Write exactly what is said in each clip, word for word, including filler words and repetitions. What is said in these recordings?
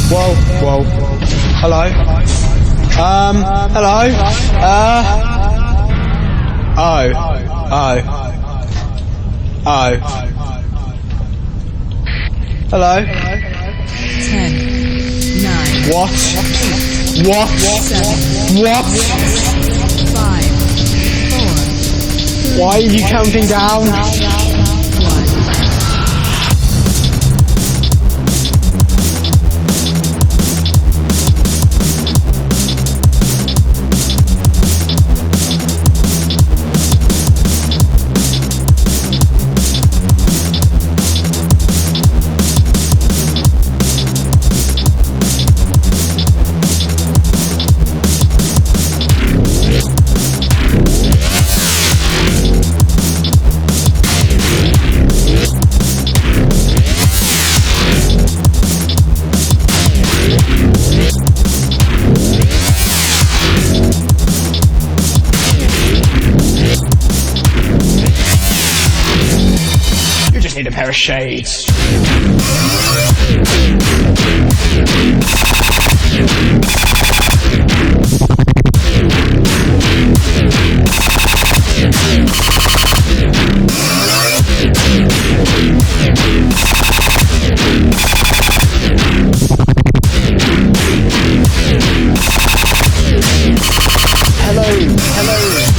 Whoa, whoa. Hello? Um, hello? Uh... Oh. Oh. Oh. Hello? Ten. Nine. What? What? Seven. What? Five. Four. Why are you counting down? One. You just need a pair of shades. Hello, hello,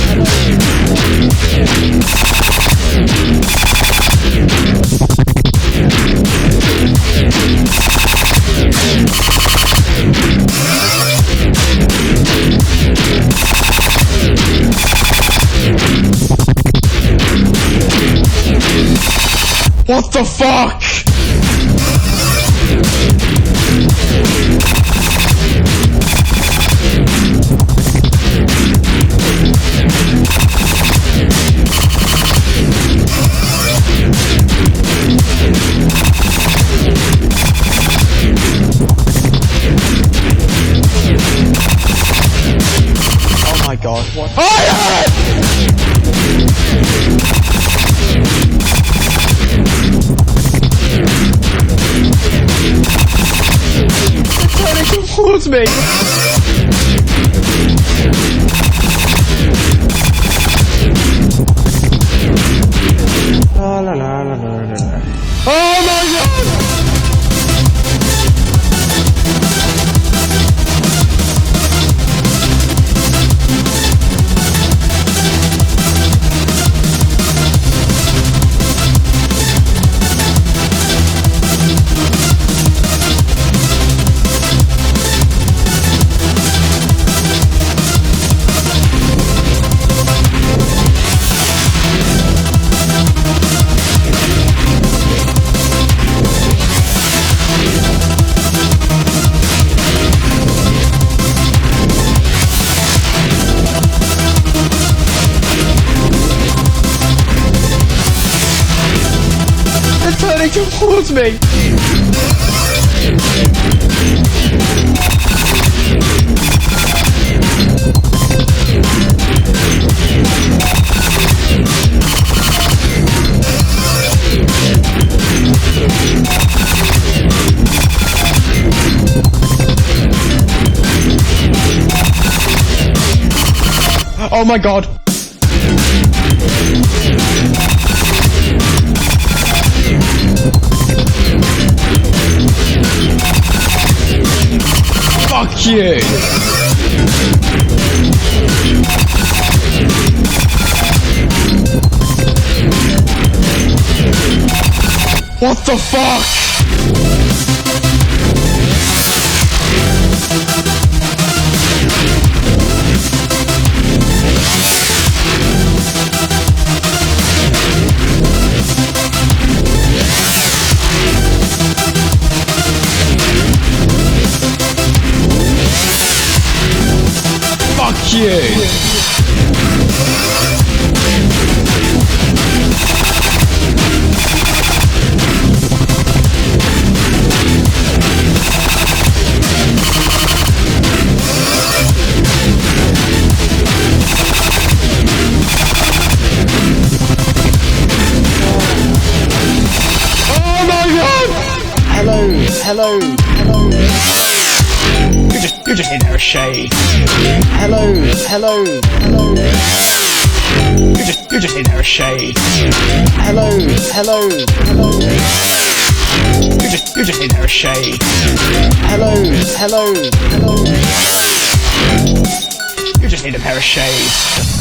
What the fuck? Oh my god, what? Oh yeah! Towards me. La la la la la la. Oh my god! Turning towards me. Oh my god. Fuck you! What the fuck? Fuck you! Oh my god! Hello, hello. You just, you just need a pair of shades. Hello, hello, hello. You just, you just need a pair of shades. Hello, hello, hello. You just, you just need a pair of shades. Hello, hello, hello. You just need a pair of shades.